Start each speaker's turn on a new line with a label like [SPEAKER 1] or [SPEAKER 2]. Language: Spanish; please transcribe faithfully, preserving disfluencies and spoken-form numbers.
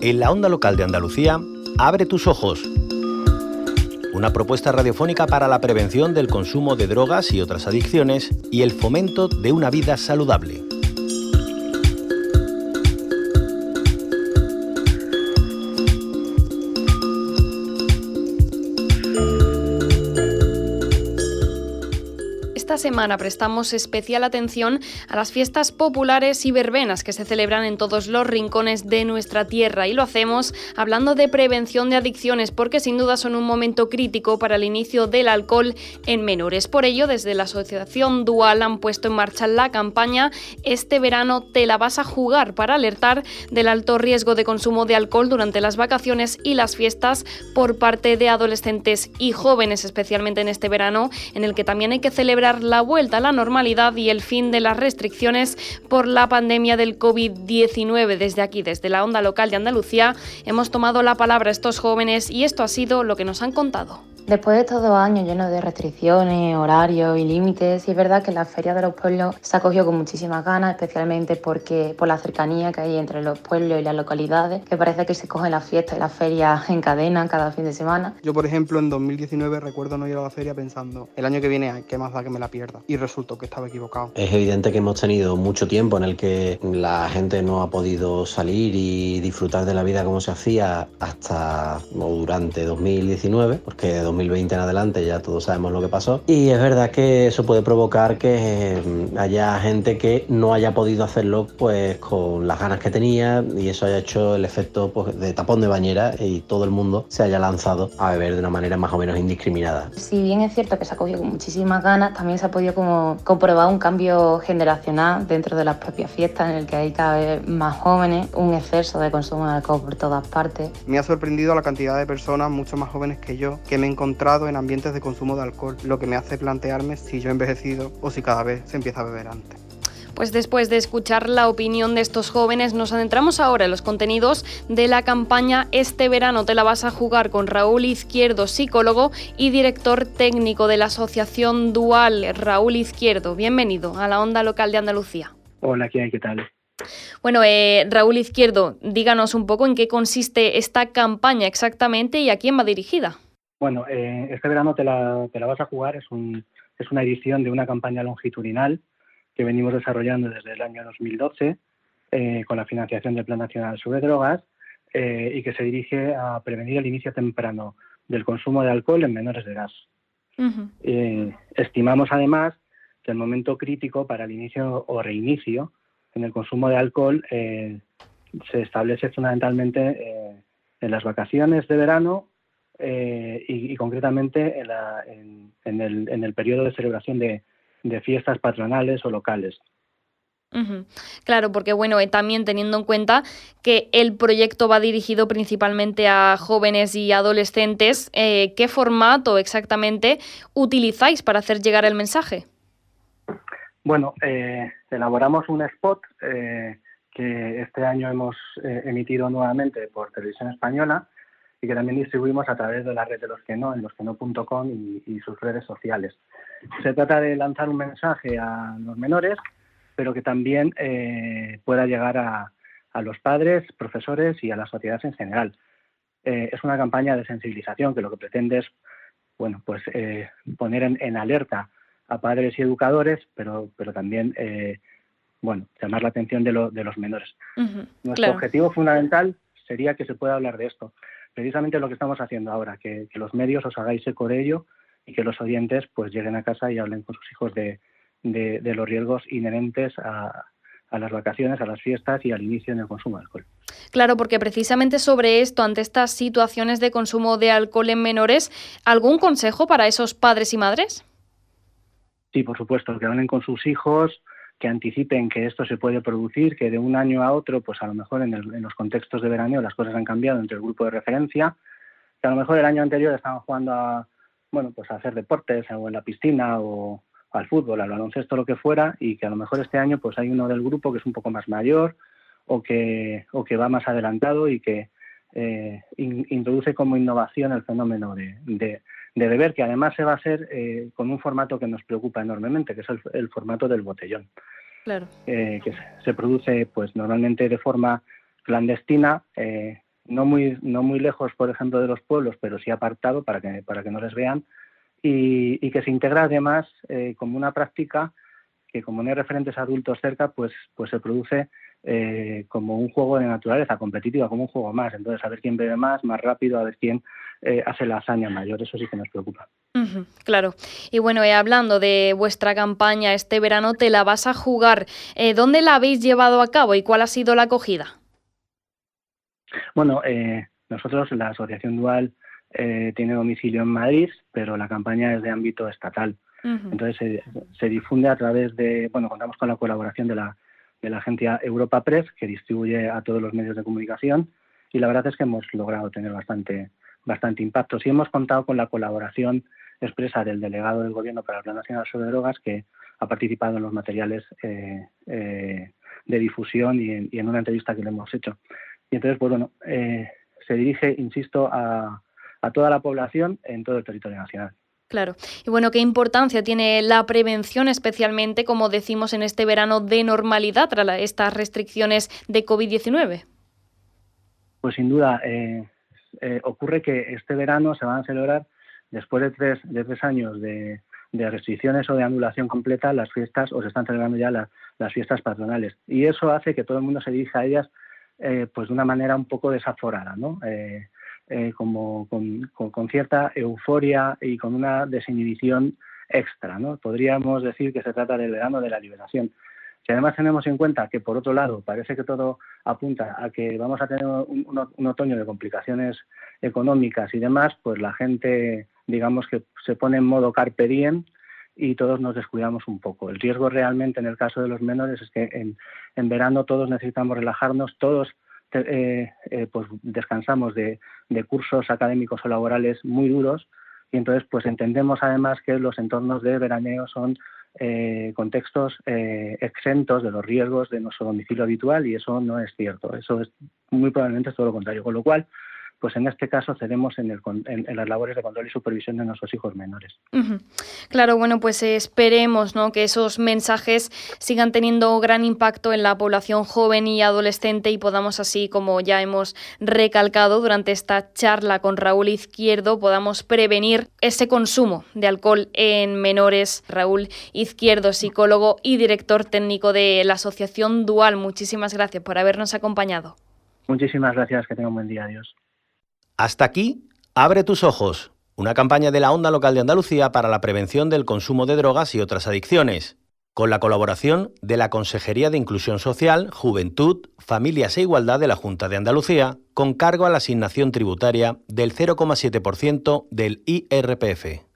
[SPEAKER 1] En la onda local de Andalucía, Abre tus ojos. Una propuesta radiofónica para la prevención del consumo de drogas y otras adicciones y el fomento de una vida saludable.
[SPEAKER 2] Esta semana prestamos especial atención a las fiestas populares y verbenas que se celebran en todos los rincones de nuestra tierra, y lo hacemos hablando de prevención de adicciones, porque sin duda son un momento crítico para el inicio del alcohol en menores. Por ello, desde la Asociación Dual han puesto en marcha la campaña Este verano te la vas a jugar, para alertar del alto riesgo de consumo de alcohol durante las vacaciones y las fiestas por parte de adolescentes y jóvenes, especialmente en este verano, en el que también hay que celebrar la vuelta a la normalidad y el fin de las restricciones por la pandemia del covid diecinueve. Desde aquí, desde la onda local de Andalucía, hemos tomado la palabra a estos jóvenes y esto ha sido lo que nos han contado.
[SPEAKER 3] Después de estos dos años llenos de restricciones, horarios y límites, sí es verdad que la Feria de los Pueblos se ha cogido con muchísimas ganas, especialmente porque por la cercanía que hay entre los pueblos y las localidades, que parece que se cogen las fiestas y las ferias en cadena cada fin de semana.
[SPEAKER 4] Yo, por ejemplo, en dos mil diecinueve recuerdo no ir a la feria pensando, el año que viene, ¿qué más da que me la pierda? Y resultó que estaba equivocado.
[SPEAKER 5] Es evidente que hemos tenido mucho tiempo en el que la gente no ha podido salir y disfrutar de la vida como se hacía hasta o durante dos mil diecinueve, porque de dos mil veinte en adelante ya todos sabemos lo que pasó, y es verdad que eso puede provocar que haya gente que no haya podido hacerlo pues con las ganas que tenía, y eso haya hecho el efecto pues, de tapón de bañera, y todo el mundo se haya lanzado a beber de una manera más o menos indiscriminada.
[SPEAKER 3] Si bien es cierto que se ha cogido con muchísimas ganas, también se ha podido como comprobar un cambio generacional dentro de las propias fiestas, en el que hay cada vez más jóvenes, un exceso de consumo de alcohol por todas partes.
[SPEAKER 4] Me ha sorprendido la cantidad de personas mucho más jóvenes que yo que me he encontrado en ambientes de consumo de alcohol, lo que me hace plantearme si yo he envejecido o si cada vez se empieza a beber antes.
[SPEAKER 2] Pues después de escuchar la opinión de estos jóvenes, nos adentramos ahora en los contenidos de la campaña Este verano te la vas a jugar, con Raúl Izquierdo, psicólogo y director técnico de la Asociación Dual. Raúl Izquierdo, bienvenido a la onda local de Andalucía.
[SPEAKER 6] Hola, ¿qué hay? ¿Qué tal?
[SPEAKER 2] Bueno, eh, Raúl Izquierdo, díganos un poco en qué consiste esta campaña exactamente y a quién va dirigida.
[SPEAKER 6] Bueno, eh, este verano te la, te la vas a jugar es, un, es una edición de una campaña longitudinal que venimos desarrollando desde el año dos mil doce eh, con la financiación del Plan Nacional sobre Drogas eh, y que se dirige a prevenir el inicio temprano del consumo de alcohol en menores de edad. Uh-huh. Eh, estimamos además que el momento crítico para el inicio o reinicio en el consumo de alcohol eh, se establece fundamentalmente eh, en las vacaciones de verano eh, y, y concretamente en, la, en, en, el, en el periodo de celebración de, de fiestas patronales o locales.
[SPEAKER 2] Uh-huh. Claro, porque bueno, eh, también teniendo en cuenta que el proyecto va dirigido principalmente a jóvenes y adolescentes, eh, ¿qué formato exactamente utilizáis para hacer llegar el mensaje?
[SPEAKER 6] Bueno, eh, elaboramos un spot eh, que este año hemos eh, emitido nuevamente por Televisión Española y que también distribuimos a través de la red de Los Que No, en losqueno punto com y, y sus redes sociales. Se trata de lanzar un mensaje a los menores, pero que también eh, pueda llegar a, a los padres, profesores y a la sociedad en general. Eh, es una campaña de sensibilización que lo que pretende es, bueno, pues eh, poner en, en alerta a padres y educadores, pero, pero también, eh, bueno, llamar la atención de, lo, de los menores. Uh-huh, Nuestro claro. objetivo fundamental sería que se pueda hablar de esto. Precisamente lo que estamos haciendo ahora, que, que los medios os hagáis eco de ello y que los oyentes pues lleguen a casa y hablen con sus hijos de, de, de los riesgos inherentes a, a las vacaciones, a las fiestas y al inicio en el consumo de alcohol.
[SPEAKER 2] Claro, porque precisamente sobre esto, ante estas situaciones de consumo de alcohol en menores, ¿algún consejo para esos padres y madres?
[SPEAKER 6] Sí, por supuesto, que hablen con sus hijos, que anticipen que esto se puede producir, que de un año a otro, pues a lo mejor en, el, en los contextos de veraneo las cosas han cambiado entre el grupo de referencia, que a lo mejor el año anterior estaban jugando a, bueno, pues a hacer deportes o en la piscina o al fútbol, al baloncesto, lo que fuera, y que a lo mejor este año pues hay uno del grupo que es un poco más mayor o que, o que va más adelantado y que eh, in, introduce como innovación el fenómeno de, de de beber, que además se va a hacer eh, con un formato que nos preocupa enormemente, que es el, el formato del botellón.
[SPEAKER 2] Claro.
[SPEAKER 6] Eh, que se, se produce pues normalmente de forma clandestina, eh, no muy, no muy lejos, por ejemplo, de los pueblos, pero sí apartado para que, para que no les vean, y, y que se integra además eh, como una práctica que, como no hay referentes adultos cerca, pues, pues se produce eh, como un juego de naturaleza competitiva, como un juego más. Entonces, a ver quién bebe más, más rápido, a ver quién eh, hace la hazaña mayor. Eso sí que nos preocupa.
[SPEAKER 2] Uh-huh, claro. Y bueno, eh, hablando de vuestra campaña este verano, Te la vas a jugar. Eh, ¿Dónde la habéis llevado a cabo y cuál ha sido la acogida?
[SPEAKER 6] Bueno, eh, nosotros, la Asociación Dual, eh, tiene domicilio en Madrid, pero la campaña es de ámbito estatal. Uh-huh. Entonces se, se difunde a través de, bueno, contamos con la colaboración de la, de la agencia Europa Press, que distribuye a todos los medios de comunicación, y la verdad es que hemos logrado tener bastante, bastante impacto. Sí hemos contado con la colaboración expresa del delegado del Gobierno para el Plan Nacional sobre Drogas, que ha participado en los materiales eh, eh, de difusión y en, y en una entrevista que le hemos hecho. Y entonces, pues bueno, eh, se dirige, insisto, a, a toda la población en todo el territorio nacional.
[SPEAKER 2] Claro. Y bueno, ¿qué importancia tiene la prevención, especialmente, como decimos, en este verano de normalidad tras estas restricciones de COVID diecinueve?
[SPEAKER 6] Pues sin duda, eh, eh, ocurre que este verano se van a celebrar, después de tres, de tres años de, de restricciones o de anulación completa, las fiestas, o se están celebrando ya la, las fiestas patronales. Y eso hace que todo el mundo se dirija a ellas eh, pues de una manera un poco desaforada, ¿no? Eh, Eh, como con, con, con cierta euforia y con una desinhibición extra, ¿no? Podríamos decir que se trata del verano de la liberación. Si además tenemos en cuenta que, por otro lado, parece que todo apunta a que vamos a tener un, un, un otoño de complicaciones económicas y demás, pues la gente, digamos que se pone en modo carpe diem y todos nos descuidamos un poco. El riesgo realmente en el caso de los menores es que en, en verano todos necesitamos relajarnos, todos Eh, eh, pues descansamos de, de cursos académicos o laborales muy duros, y entonces pues entendemos además que los entornos de veraneo son eh, contextos eh, exentos de los riesgos de nuestro domicilio habitual, y eso no es cierto. Eso es muy probablemente es todo lo contrario, con lo cual pues en este caso cedemos en, el, en, en las labores de control y supervisión de nuestros hijos menores.
[SPEAKER 2] Uh-huh. Claro, bueno, pues eh, esperemos, ¿no?, que esos mensajes sigan teniendo gran impacto en la población joven y adolescente y podamos así, como ya hemos recalcado durante esta charla con Raúl Izquierdo, podamos prevenir ese consumo de alcohol en menores. Raúl Izquierdo, psicólogo y director técnico de la Asociación Dual, muchísimas gracias por habernos acompañado.
[SPEAKER 6] Muchísimas gracias, que tenga un buen día, adiós.
[SPEAKER 1] Hasta aquí, Abre tus ojos, una campaña de la Onda Local de Andalucía para la prevención del consumo de drogas y otras adicciones, con la colaboración de la Consejería de Inclusión Social, Juventud, Familias e Igualdad de la Junta de Andalucía, con cargo a la asignación tributaria del cero coma siete por ciento del I R P F.